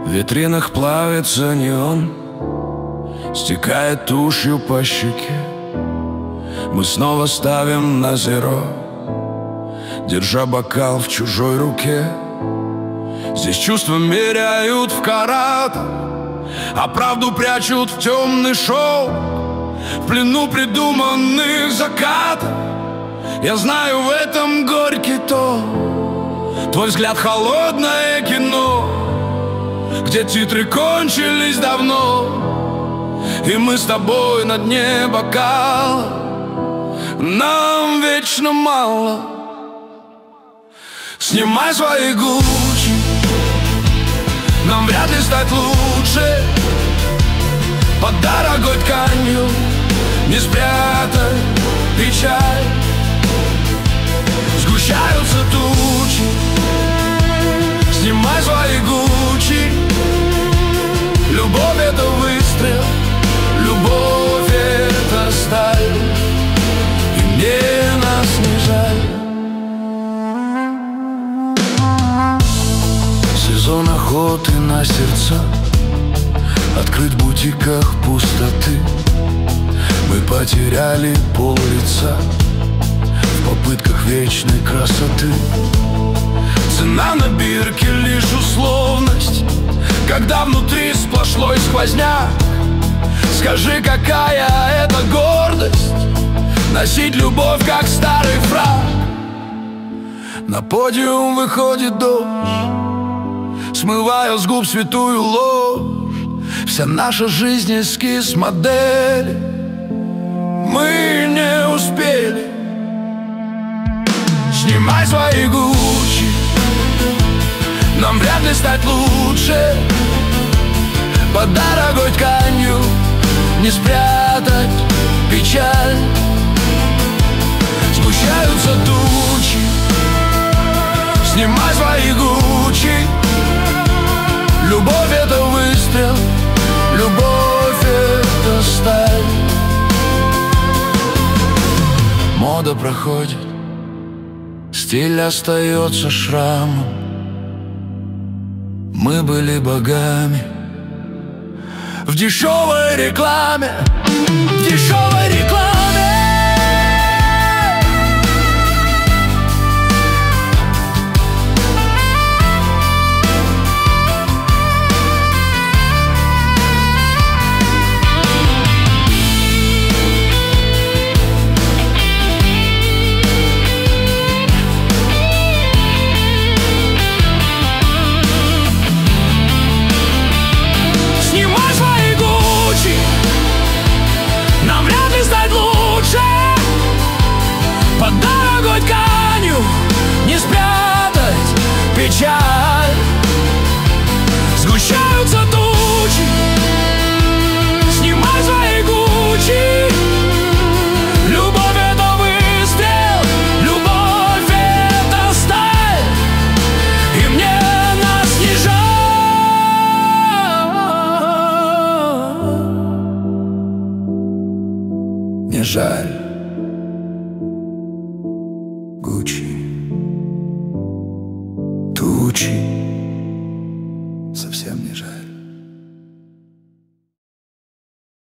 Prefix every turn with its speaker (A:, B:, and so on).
A: В витринах плавится неон, стекает тушью по щеке. Мы снова ставим на зеро, держа бокал в чужой руке. Здесь чувства меряют в каратах, а правду прячут в темный шоу. В плену придуманных закатов я знаю, в этом горький тон. Твой взгляд — холодное кино, где титры кончились давно, и мы с тобой на дне бокала. Нам вечно мало. Снимай свои Гуччи, нам вряд ли стать лучше. Под дорогой тканью не спрятать печаль. Сгущаются тучи, снимай свои Гуччи. Любовь — это выстрел, любовь — это сталь, и мне нас не жаль. Сезон охоты на сердца, открыт в бутиках пустоты. Мы потеряли пол лица в попытках вечной красоты. Цена на бирке — лишь условность, когда внутри сплошной сквозняк. Скажи, какая это гордость — носить любовь, как старый фрак. На подиум выходит дождь, смывая с губ святую ложь. Вся наша жизнь — эскиз модели, мы не успели. Снимай свои Гуччи, нам вряд ли стать лучше. Под дорогой тканью не спрятать печаль. Сгущаются тучи, снимай свои Гуччи. Любовь — это выстрел, любовь — это сталь. Мода проходит, стиль остается шрамом. Мы были богами в дешевой рекламе, в дешевой рекламе. Под дорогой тканью не спрятать печаль. Сгущаются тучи, снимай свои Гуччи. Любовь — это выстрел, любовь — это сталь, и мне нас не жаль. Не жаль. Гуччи, тучи.